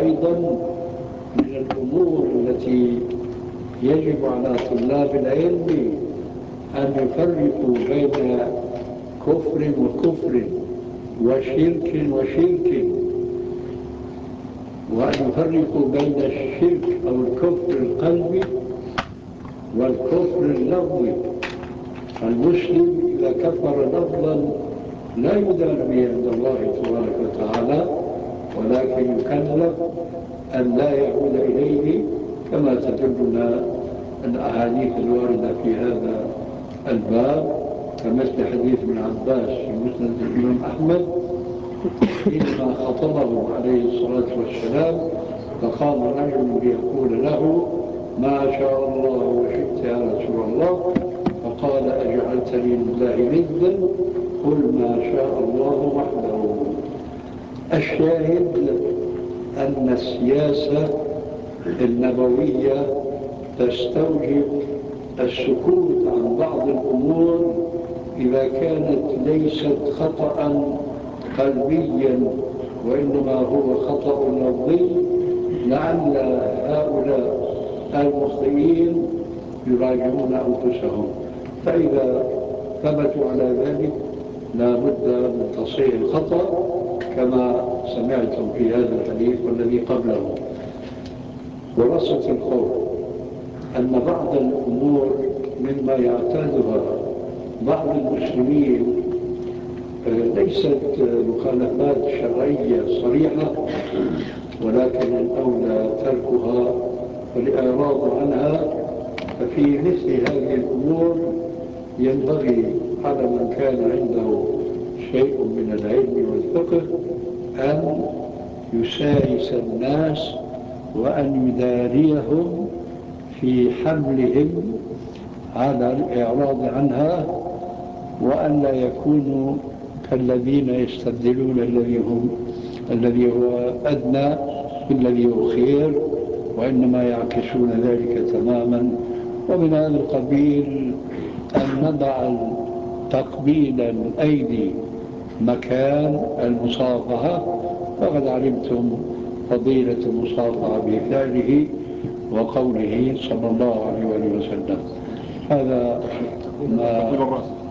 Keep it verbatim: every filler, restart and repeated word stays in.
أيضا من الأمور التي يجب على طلاب العلم أن يفرقوا بين كفر وكفر وشرك وشرك، وأن يفرقوا بين الشرك أو الكفر القلبي والكفر اللفظي. المسلم إذا كفر لفظا لا يدان به عند الله تبارك وتعالى، ولكن يكلف أن لا يعود إليه، كما تدلنا الأحاديث الواردة في هذا الباب، كمثل حديث ابن عباس في مسند الإمام أحمد حينما خطبه عليه الصلاة والسلام فقام رجل ليقول له: ما شاء الله وشئت يا رسول الله، فقال: أجعلتني لله ندا؟ قل ما شاء الله وحده. الشاهد أن السياسة النبوية تستوجب السكوت عن بعض الأمور إذا كانت ليست خطأ قلبيا وإنما هو خطأ لفظي، لعل هؤلاء المخطئين يراجعون أنفسهم، فإذا ثبتوا على ذلك لا بد من تصحيح الخطأ كما سمعتم في هذا الحديث والذي قبله. ورصة القول أن بعض الأمور مما يعتادها بعض المسلمين ليست مخالفات شرعية صريحة، ولكن الأولى تركها والإعراض عنها. ففي مثل هذه الأمور ينبغي على من كان عنده شيء من العلم والفقه أن يسايس الناس وأن يداريهم في حملهم على الإعراض عنها، وأن لا يكونوا كالذين يستبدلون الذي هم الذي هو أدنى بالذي هو خير، وإنما يعكسون ذلك تماما. ومن هذا القبيل أن نضع تقبيل الأيدي مكان المصافحة، فقد علمتم فضيلة المصافحة بفعله وقوله صلى الله عليه وسلم. هذا ما